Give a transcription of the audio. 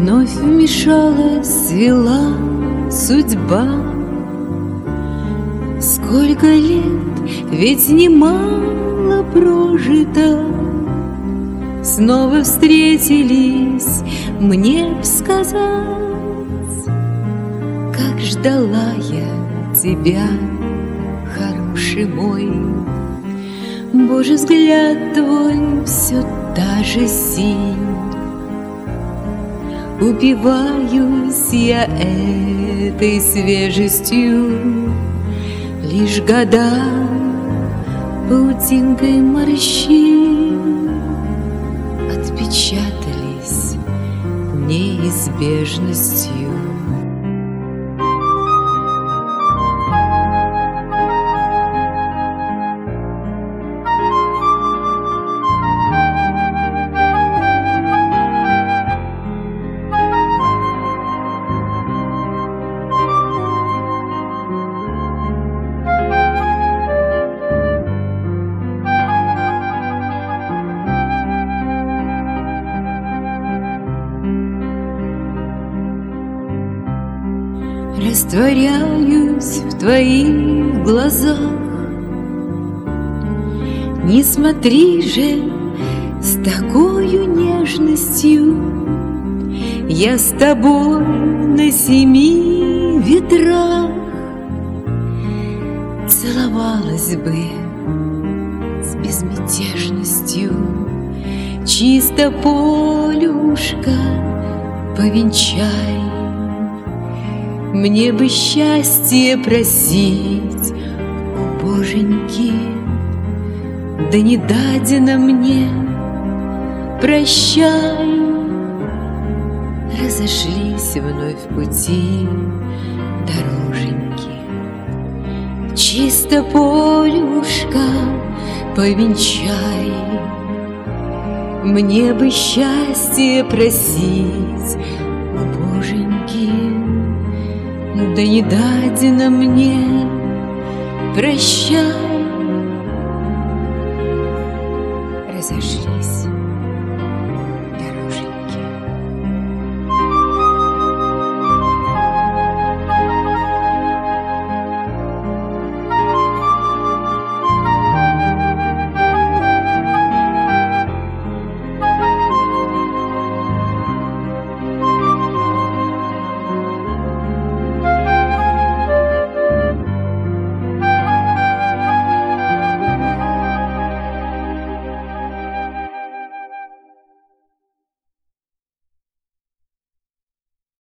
Вновь вмешалась, свела судьба. Сколько лет, ведь немало прожито. Снова встретились, мне б сказать, как ждала я тебя, хороший мой. Боже, взгляд твой все та же синь. Упиваюсь я этой свежестью, лишь года паутинкой морщин отпечатались неизбежностью. Растворяюсь в твоих глазах. Не смотри же с такою нежностью. Я с тобой на 7 ветрах целовалась бы с безмятежностью. Чисто полюшка, повенчай. Мне бы счастье просить у Боженьки, да не дадено мне. Прощай, разошлись вновь пути дороженьки. Чисто полюшка, повенчай. Мне бы счастье просить у Боженьки, да не дадено мне. Прощай,